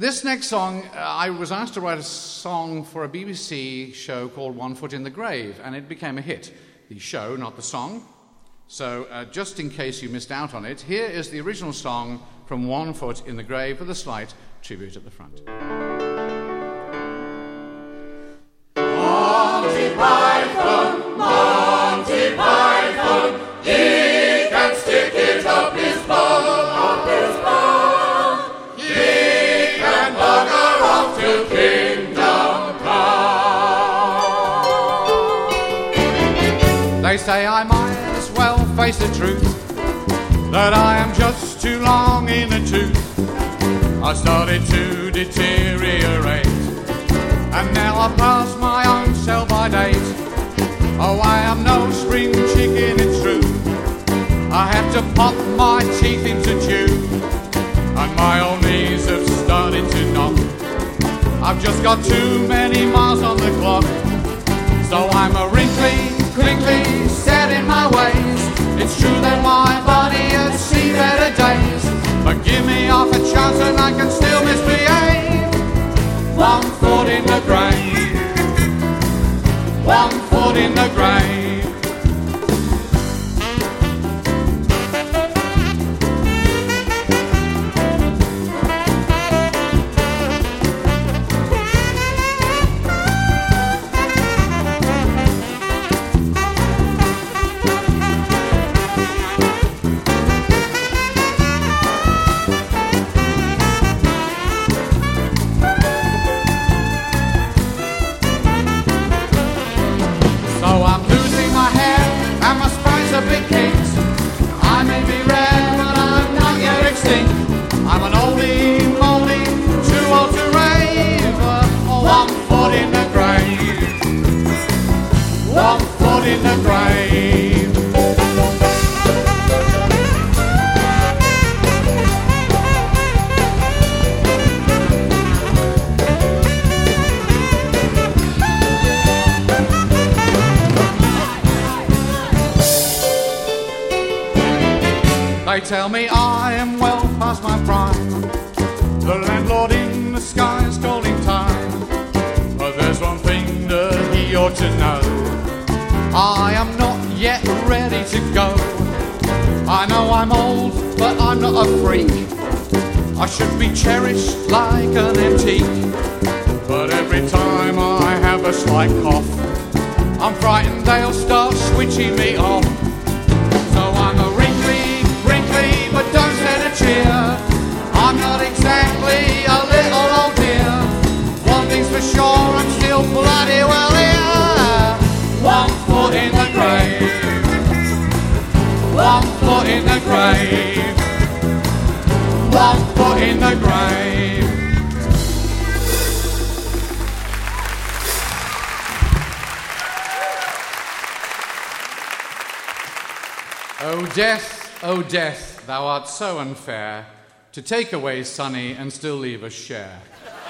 This next song, I was asked to write a song for a BBC show called One Foot in the Grave, and it became a hit. The show, not the song. So just in case you missed out on it, here is the original song from One Foot in the Grave with a slight tribute at the front. Monty Python, Monty Python, he can stick it up his bum, He can bugger off to Kingdom Come. They say I might as well face the truth, that I am just too long in the tooth. I started to deteriorate, and now I pass my own sell-by date. Oh, I am no spring chicken, it's true. I have to pop my teeth into tube, and my old knees have started to knock. I've just got too many miles on the clock, so I'm a wrinkly, crinkly, set in my ways. It's true that my body has seen better days, but give me half a chance and I can still misbehave. One foot in the grave, one foot in the grave. I'm an oldie, moldy, too old to rave. One foot in the grave, one foot in the grave. They tell me I am well past my prime, the landlord in the sky is calling time. But there's one thing that he ought to know, I am not yet ready to go. I know I'm old, but I'm not a freak. I should be cherished like an antique. But every time I have a slight cough, I'm frightened they'll start switching me off. So I'm a but don't set a cheer. I'm not exactly a little old dear. One thing's for sure, I'm still bloody well here. One foot in the grave, one foot in the grave, one foot in the grave. Oh death, thou art so unfair, to take away Sonny and still leave us share.